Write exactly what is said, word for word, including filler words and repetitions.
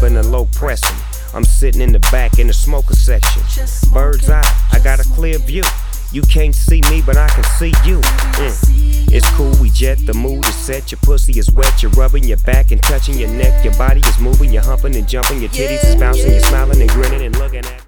in a low pressing. I'm sitting in the back in the smoker section. Bird's eye, I got a clear view. You can't see me, but I can see you. Mm. It's cool, we jet, the mood is set. Your pussy is wet, you're rubbing your back and touching your neck. Your body is moving, you're humping and jumping. Your titties is bouncing, you're smiling and grinning and looking at